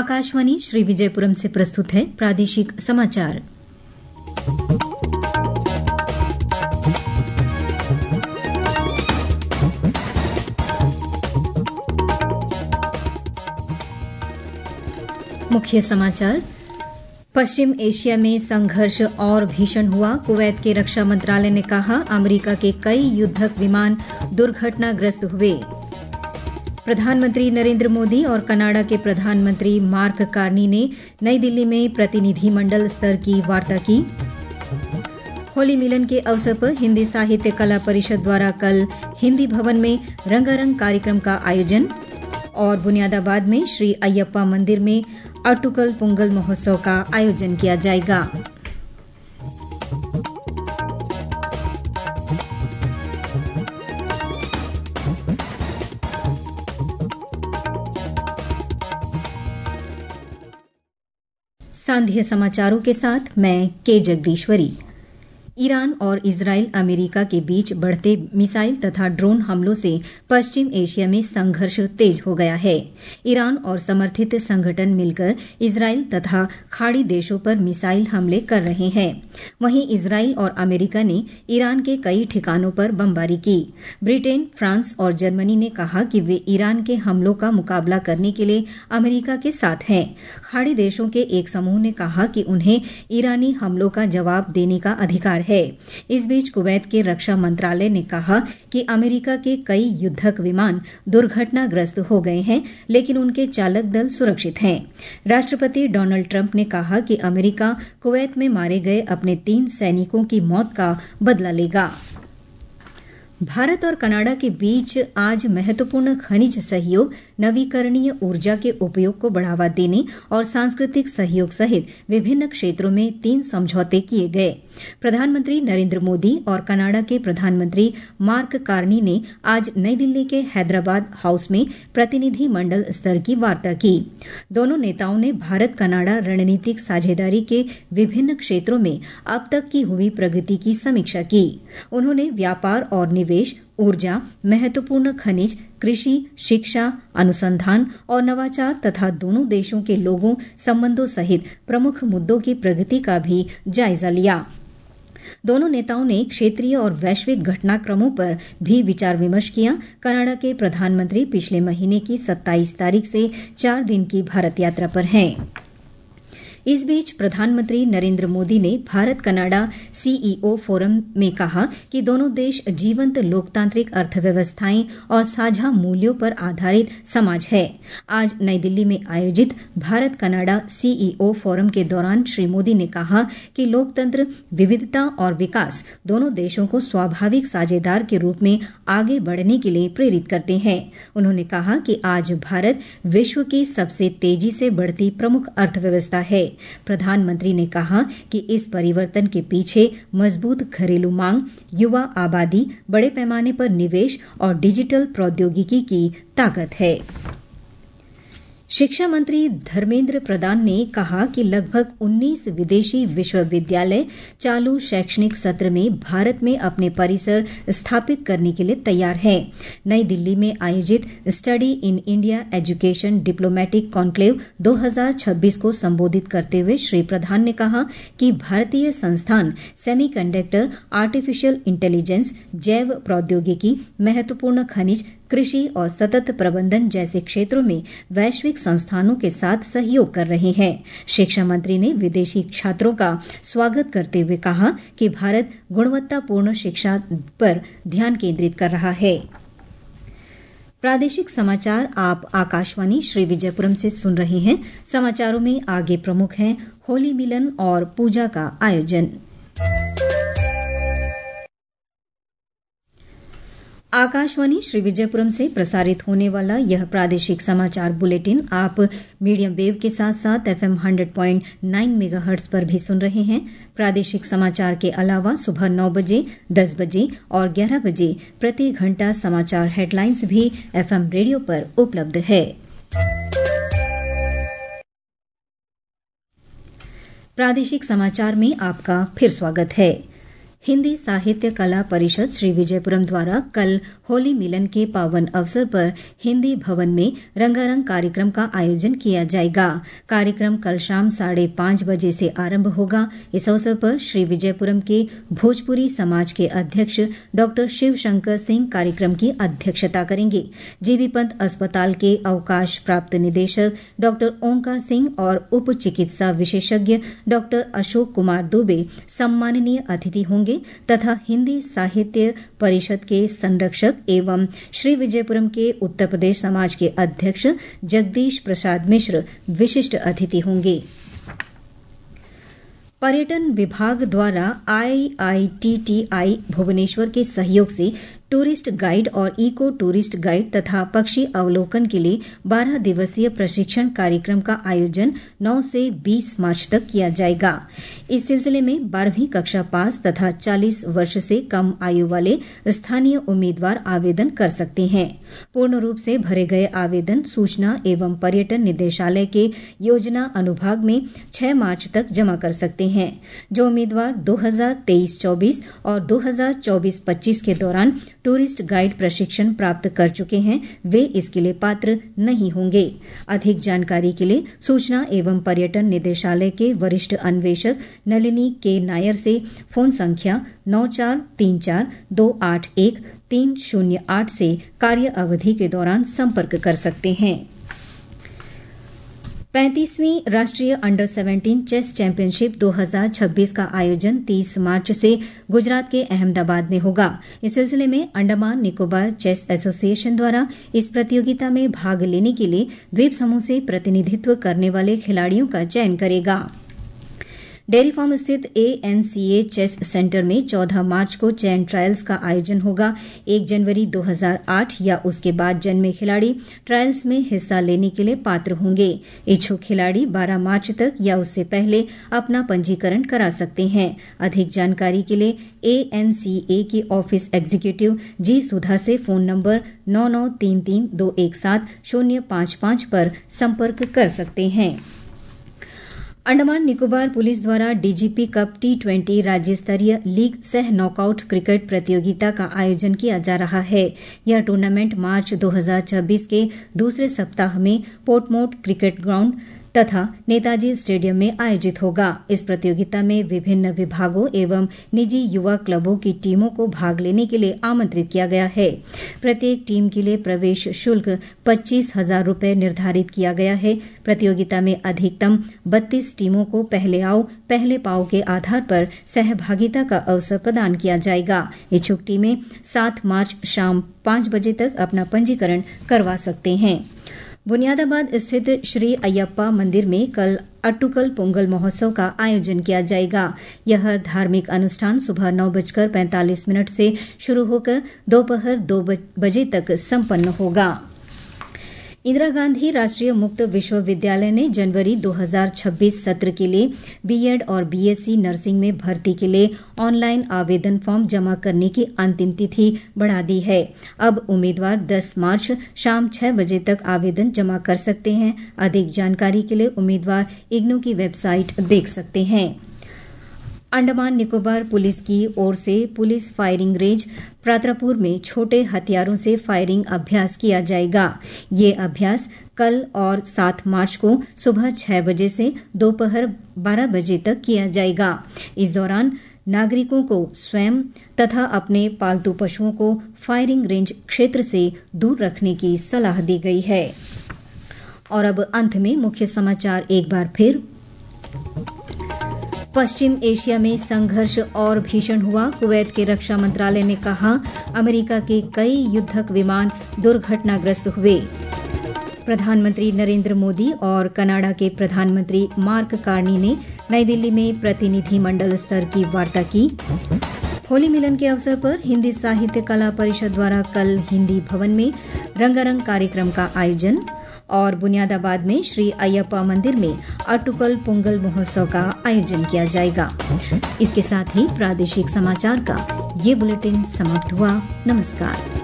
आकाशवाणी श्री विजयपुरम से प्रस्तुत है प्रादेशिक समाचार। मुख्य समाचार। पश्चिम एशिया में संघर्ष और भीषण हुआ। कुवैत के रक्षा मंत्रालय ने कहा, अमेरिका के कई युद्धक विमान दुर्घटनाग्रस्त हुए। प्रधानमंत्री नरेंद्र मोदी और कनाडा के प्रधानमंत्री मार्क कार्नी ने नई दिल्ली में प्रतिनिधिमंडल स्तर की वार्ता की। होली मिलन के अवसर पर हिंदी साहित्य कला परिषद द्वारा कल हिंदी भवन में रंगारंग कार्यक्रम का आयोजन। और बुनियादाबाद में श्री अय्यप्पा मंदिर में अट्टुकल पोंगल महोत्सव का आयोजन किया जाएगा। सांध्य समाचारों के साथ मैं के जगदीश्वरी। ईरान और इजराइल अमेरिका के बीच बढ़ते मिसाइल तथा ड्रोन हमलों से पश्चिम एशिया में संघर्ष तेज हो गया है। ईरान और समर्थित संगठन मिलकर इजराइल तथा खाड़ी देशों पर मिसाइल हमले कर रहे हैं। वहीं इजराइल और अमेरिका ने ईरान के कई ठिकानों पर बमबारी की। ब्रिटेन, फ्रांस और जर्मनी ने कहा कि वे ईरान के हमलों का मुकाबला करने के लिए अमेरिका के साथ हैं। खाड़ी देशों के एक समूह ने कहा कि उन्हें ईरानी हमलों का जवाब देने का अधिकार है। इस बीच कुवैत के रक्षा मंत्रालय ने कहा कि अमेरिका के कई युद्धक विमान दुर्घटनाग्रस्त हो गए हैं, लेकिन उनके चालक दल सुरक्षित हैं। राष्ट्रपति डोनाल्ड ट्रंप ने कहा कि अमेरिका कुवैत में मारे गए अपने 3 सैनिकों की मौत का बदला लेगा। भारत और कनाडा के बीच आज महत्वपूर्ण खनिज सहयोग, नवीकरणीय ऊर्जा के उपयोग को बढ़ावा देने और सांस्कृतिक सहयोग सहित विभिन्न क्षेत्रों में 3 समझौते किए गए। प्रधानमंत्री नरेंद्र मोदी और कनाडा के प्रधानमंत्री मार्क कार्नी ने आज नई दिल्ली के हैदराबाद हाउस में प्रतिनिधि मंडल स्तर की वार्ता की। दोनों नेताओं ने भारत कनाडा रणनीतिक साझेदारी के विभिन्न क्षेत्रों में अब तक की हुई प्रगति की समीक्षा की। उन्होंने व्यापार और निवेश, ऊर्जा, महत्वपूर्ण खनिज, कृषि, शिक्षा, अनुसंधान और नवाचार तथा दोनों देशों के लोगों संबंधों सहित प्रमुख मुद्दों की प्रगति का भी जायजा लिया। दोनों नेताओं ने क्षेत्रीय और वैश्विक घटनाक्रमों पर भी विचार विमर्श किया। कनाडा के प्रधानमंत्री पिछले महीने की 27 तारीख से 4 दिन की भारत यात्रा पर हैं। इस बीच प्रधानमंत्री नरेंद्र मोदी ने भारत कनाडा सीईओ फोरम में कहा कि दोनों देश जीवंत लोकतांत्रिक अर्थव्यवस्थाएं और साझा मूल्यों पर आधारित समाज है। आज नई दिल्ली में आयोजित भारत कनाडा सीईओ फोरम के दौरान श्री मोदी ने कहा कि लोकतंत्र, विविधता और विकास दोनों देशों को स्वाभाविक साझेदार के रूप में आगे बढ़ने के लिए प्रेरित करते हैं। उन्होंने कहा कि आज भारत विश्व की सबसे तेजी से बढ़ती प्रमुख अर्थव्यवस्था है। प्रधानमंत्री ने कहा कि इस परिवर्तन के पीछे मजबूत घरेलू मांग, युवा आबादी, बड़े पैमाने पर निवेश और डिजिटल प्रौद्योगिकी की ताकत है। शिक्षा मंत्री धर्मेंद्र प्रधान ने कहा कि लगभग 19 विदेशी विश्वविद्यालय चालू शैक्षणिक सत्र में भारत में अपने परिसर स्थापित करने के लिए तैयार हैं। नई दिल्ली में आयोजित study in India education diplomatic conclave 2026 को संबोधित करते हुए श्री प्रधान ने कहा कि भारतीय संस्थान सेमीकंडक्टर, आर्टिफिशियल इंटेलिजेंस, जैव प्रौद्योगिकी, महत्वपूर्ण खनिज, कृषि और सतत प्रबंधन जैसे क्षेत्रों में वैश्विक संस्थानों के साथ सहयोग कर रहे हैं। शिक्षा मंत्री ने विदेशी छात्रों का स्वागत करते हुए कहा कि भारत गुणवत्तापूर्ण शिक्षा पर ध्यान केंद्रित कर रहा है। प्रादेशिक समाचार आप आकाशवाणी श्री विजयपुरम से सुन रहे हैं। समाचारों में आगे प्रमुख हैं होली मिलन और पूजा का आयोजन। आकाशवाणी श्री विजयपुरम से प्रसारित होने वाला यह प्रादेशिक समाचार बुलेटिन आप मीडियम वेव के साथ साथ FM 100.9 मेगाहर्ट्ज पर भी सुन रहे हैं। प्रादेशिक समाचार के अलावा सुबह 9 बजे, 10 बजे और 11 बजे प्रति घंटा समाचार हेडलाइंस भी FM रेडियो पर उपलब्ध है। प्रादेशिक समाचार में आपका फिर स्वागत है। हिंदी साहित्य कला परिषद श्री विजयपुरम द्वारा कल होली मिलन के पावन अवसर पर हिंदी भवन में रंगारंग कार्यक्रम का आयोजन किया जाएगा। कार्यक्रम कल शाम 5:30 बजे से आरंभ होगा। इस अवसर पर श्री विजयपुरम के भोजपुरी समाज के अध्यक्ष डॉ शिव शंकर सिंह कार्यक्रम की अध्यक्षता करेंगे। जीबी पंत अस्पताल के अवकाश प्राप्त निदेशक डॉ ओंकार सिंह और उप चिकित्सा विशेषज्ञ डॉ अशोक कुमार दुबे सम्माननीय अतिथि होंगे तथा हिंदी साहित्य परिषद के संरक्षक एवं श्री विजयपुरम के उत्तर प्रदेश समाज के अध्यक्ष जगदीश प्रसाद मिश्र विशिष्ट अतिथि होंगे। पर्यटन विभाग द्वारा IITTI भुवनेश्वर के सहयोग से टूरिस्ट गाइड और इको टूरिस्ट गाइड तथा पक्षी अवलोकन के लिए 12 दिवसीय प्रशिक्षण कार्यक्रम का आयोजन 9 से 20 मार्च तक किया जाएगा। इस सिलसिले में 12वीं कक्षा पास तथा 40 वर्ष से कम आयु वाले स्थानीय उम्मीदवार आवेदन कर सकते हैं। पूर्ण रूप से भरे गए आवेदन सूचना एवं पर्यटन निदेशालय के योजना अनुभाग में 6 मार्च तक जमा कर सकते हैं। जो उम्मीदवार 2023-24 और 2024-25 के दौरान टूरिस्ट गाइड प्रशिक्षण प्राप्त कर चुके हैं वे इसके लिए पात्र नहीं होंगे। अधिक जानकारी के लिए सूचना एवं पर्यटन निदेशालय के वरिष्ठ अन्वेषक नलिनी के नायर से फोन संख्या 9434281308 से कार्य अवधि के दौरान संपर्क कर सकते हैं। 35वीं राष्ट्रीय अंडर 17 चेस चैंपियनशिप 2026 का आयोजन 30 मार्च से गुजरात के अहमदाबाद में होगा। इस सिलसिले में अंडमान निकोबार चेस एसोसिएशन द्वारा इस प्रतियोगिता में भाग लेने के लिए द्वीप समूह से प्रतिनिधित्व करने वाले खिलाड़ियों का चयन करेगा। डेयरी फार्म स्थित ANCA चेस सेंटर में 14 मार्च को चयन ट्रायल्स का आयोजन होगा। 1 जनवरी 2008 या उसके बाद जन्मे खिलाड़ी ट्रायल्स में हिस्सा लेने के लिए पात्र होंगे। इच्छुक खिलाड़ी 12 मार्च तक या उससे पहले अपना पंजीकरण करा सकते हैं। अधिक जानकारी के लिए ANCA की ऑफिस एग्जीक्यूटिव जी सुधा से फोन नंबर 9933217055 पर संपर्क कर सकते हैं। अंडमान निकोबार पुलिस द्वारा DGP कप T20 राज्य स्तरीय लीग सह नॉकआउट क्रिकेट प्रतियोगिता का आयोजन किया जा रहा है। यह टूर्नामेंट मार्च 2026 के दूसरे सप्ताह में पोर्टमोट क्रिकेट ग्राउंड तथा नेताजी स्टेडियम में आयोजित होगा। इस प्रतियोगिता में विभिन्न विभागों एवं निजी युवा क्लबों की टीमों को भाग लेने के लिए आमंत्रित किया गया है। प्रत्येक टीम के लिए प्रवेश शुल्क 25,000 रुपये निर्धारित किया गया है। प्रतियोगिता में अधिकतम 32 टीमों को पहले आओ पहले पाओ के आधार पर सहभागिता का अवसर प्रदान किया जाएगा। इच्छुक टीमें 7 मार्च शाम 5 बजे तक अपना पंजीकरण करवा सकते हैं। बुनियादाबाद स्थित श्री अयप्पा मंदिर में कल अट्टुकल पोंगल महोत्सव का आयोजन किया जाएगा। यह धार्मिक अनुष्ठान सुबह 9:45 से शुरू होकर दोपहर 2 बजे तक संपन्न होगा। इंदिरा गांधी राष्ट्रीय मुक्त विश्वविद्यालय ने जनवरी 2026 सत्र के लिए B.Ed और BSc नर्सिंग में भर्ती के लिए ऑनलाइन आवेदन फॉर्म जमा करने की अंतिम तिथि बढ़ा दी है। अब उम्मीदवार 10 मार्च शाम 6 बजे तक आवेदन जमा कर सकते हैं। अधिक जानकारी के लिए उम्मीदवार इग्नू की वेबसाइट देख सकते हैं। अंडमान निकोबार पुलिस की ओर से पुलिस फायरिंग रेंज प्रात्रापुर में छोटे हथियारों से फायरिंग अभ्यास किया जाएगा। ये अभ्यास कल और 7 मार्च को सुबह 6 बजे से दोपहर 12 बजे तक किया जाएगा। इस दौरान नागरिकों को स्वयं तथा अपने पालतू पशुओं को फायरिंग रेंज क्षेत्र से दूर रखने की सलाह दी गई है। और अब अंत में मुख्य समाचार एक बार फिर। पश्चिम एशिया में संघर्ष और भीषण हुआ। कुवैत के रक्षा मंत्रालय ने कहा, अमेरिका के कई युद्धक विमान दुर्घटनाग्रस्त हुए। प्रधानमंत्री नरेंद्र मोदी और कनाडा के प्रधानमंत्री मार्क कार्नी ने नई दिल्ली में प्रतिनिधिमंडल स्तर की वार्ता की। होली मिलन के अवसर पर हिंदी साहित्य कला परिषद द्वारा कल हिंदी भवन में रंगारंग कार्यक्रम का आयोजन। और बुनियादाबाद में श्री अयप्पा मंदिर में अट्टुकल पोंगल महोत्सव का आयोजन किया जाएगा। इसके साथ ही प्रादेशिक समाचार का ये बुलेटिन समाप्त हुआ। नमस्कार।